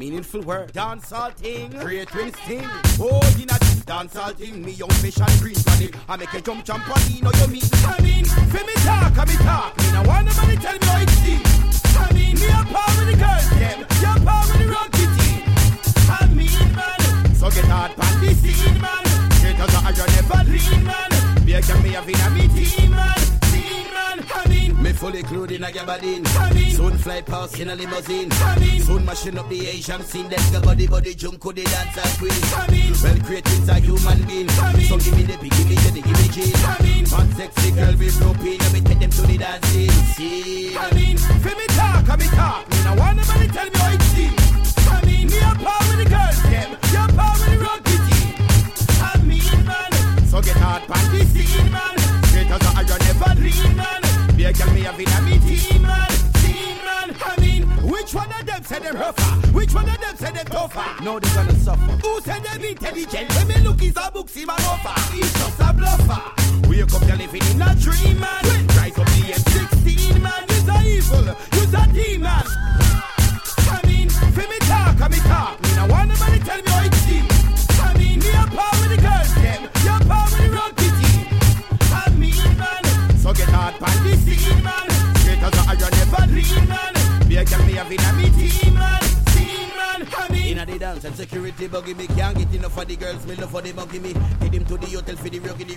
Meaningful word, dancehall thing, create twins thing. Oh, in a dancehall thing, me young fish and green body. I make a jump trampoline, or you meet I mean, for me talk, me talk. Me no want nobody tell me how it seems. I mean, me a power with the girls, them. You a power with the rocky team. I mean, man, so get hard pan the scene, man. Straight as a iron never lean, man. Be a me having a me team, man. I mean, me fully clothed in a gabardine. Soon fly past in a limousine. Soon mashing up the Asian scene. Let's go body jump to the dancer queen. Well, creating's a human being. So give me the big, give me the, give me jean. One sexy girl with roping. Let me take them to the dancing scene. I mean, for me talk, me talk. Me no want nobody tell me how it seems. I mean, me a power with the girls, them. You a power with the rocky team. I mean, man, so get hard pan the scene, man. Straight as a iron never lean, man. Be a girl me having a me team, man. Team, man. I mean, which one of them said them rougher? Which one of them said them tougher? No, they gonna suffer. Who said them intelligent? When me look is a book, see man offer. He's just a bluffer. Wake up, you're living in a dream, man. Rise up the M16, man. You're a evil, you're a demon. I mean, for me talk, me talk. Me no want nobody tell me how it seems. I mean, me a power with the girls, them. You a power with the rocky team. I mean, man, so get hard pan the scene, man. Straight as a iron never lean, man. Be a girl me having a me team, man. Team, man. I mean, inna the dance and security buggy me can't get enough of the girls. Me love for the buggy me. Get him to the hotel for the ruggedy.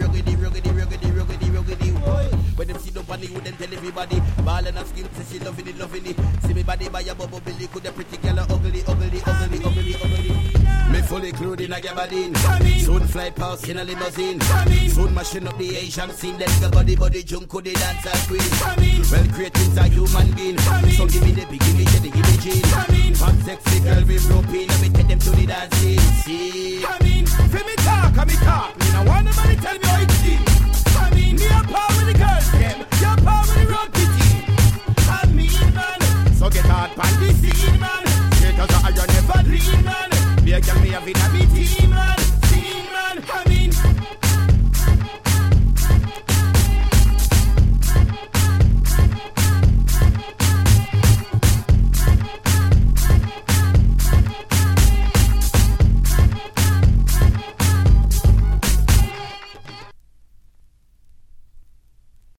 When them sit up on the wood and tell everybody ballin' and skin say she loving it. See me body by a bubble belly, could a pretty girl ugly. Me fully clothed in a gabardine. Soon fly past in a limousine. Soon mashing up the Asian scene. Let's go body jump to the dancer queen. Well, creating's a human being. So give me the big, give me the, give me jean. One sexy girl with roping. Let me take them to the dancing scene. I mean, for me talk, me talk. Me no want nobody tell me how it seems. I mean, me a power with the girls, them. You a power with the rocky team. I mean, man, so get hard pan the scene, man. Straight as a iron never lean, man. Be a girl me having a me team, man. Team, man. I mean,